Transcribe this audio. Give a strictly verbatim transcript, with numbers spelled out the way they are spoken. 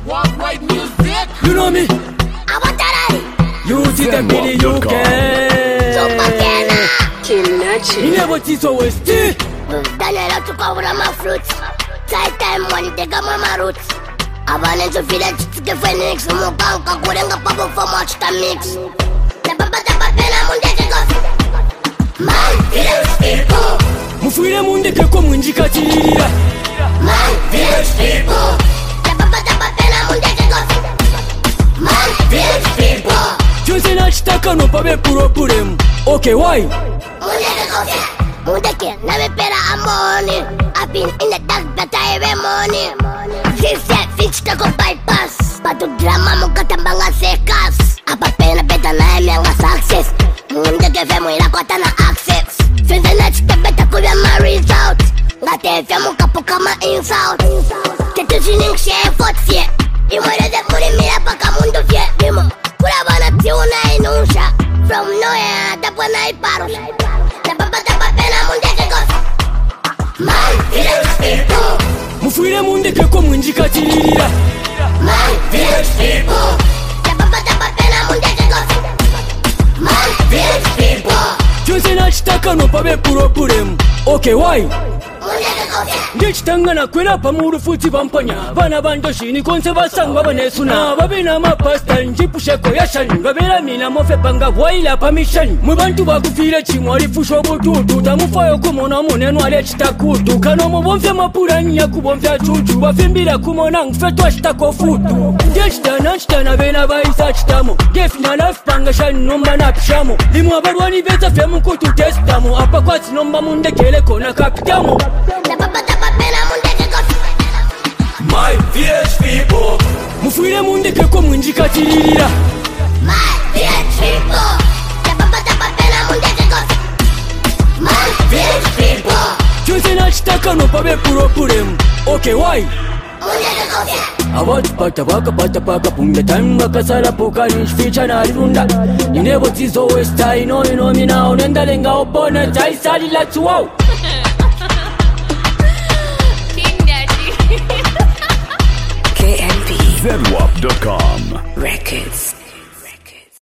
Worldwide music. You know me. Abatarari. You see the video you can. Super Kena. Kinachi. You never see so West. Daniela took over my fruits. Tight time one take my roots. Abane to village to Phoenix. Mukanka kurenga pabo for much to mix. The papa tapa pena munde kikofi. My village people. Mufuire munde keko mwinjika tirira. My village people. The papa tapa pena munde kikofi. My village people. Jose na chitaka no pabe puro puremu. Okay, why? Munde kikofi. Munde ke na me pera amoni. I've been in the dark but I have money. Fifth fix to go bypass. Patu drama mukatambanga sekas. Apa pena beta na emianga success. Munde ke fe muira kota na access. Finze na chita beta kubya ma result. Ngate fe mukapuka ma insult. Tetu sining she fot fie. Imore de kuri mira paka mundo fie. Dimo kura bana tiuna inusha. From nowhere tapwa na iparusha. Tapapa tapa pena munde ke gosi. My village people. Mufuire munde keko mwinjika tirira. My village people. Tapapa tapa pena munde ke gosi. My village people. Jose na chitaka no pabe puro puremu. Okay, why? Munde ke gosi. Ndechitanga na kwela pamuru futi bampanya. Bana bandoshi ni konse basangwa banesuna. Babina mapasta njipusheko yashani. Babera mina mofe panga waila pamishani. Mwebantu bakufire chimwari fusho bututu. Tamufayo kumona munenu ale chitakutu. Kano mbomfya mapurani ya kubomfya chuchu. Bafimbira kumona ngfetwa chitako futu. Ndechitana chitana bena baisa chitamo. Gefina nafipanga shani nomba na pishamo. Limwa barwani beta femu kutu testamo. Apa kwa sinomba munde kele kona kapitamo. Tapapa tapa pena munde ke gosi. My village people. Mufuire munde keko mwinjika tirira. My village people. Tapapa tapa pena munde ke gosi. My village people. Jose na chitaka no pabe puro puremu. Okay, why? Munde ke gosi. Abantu pata baka pata paka punga time baka sala poka nish feature na runda. You never see so West I know you know me now. Nenda lenga opponent I sali like wow.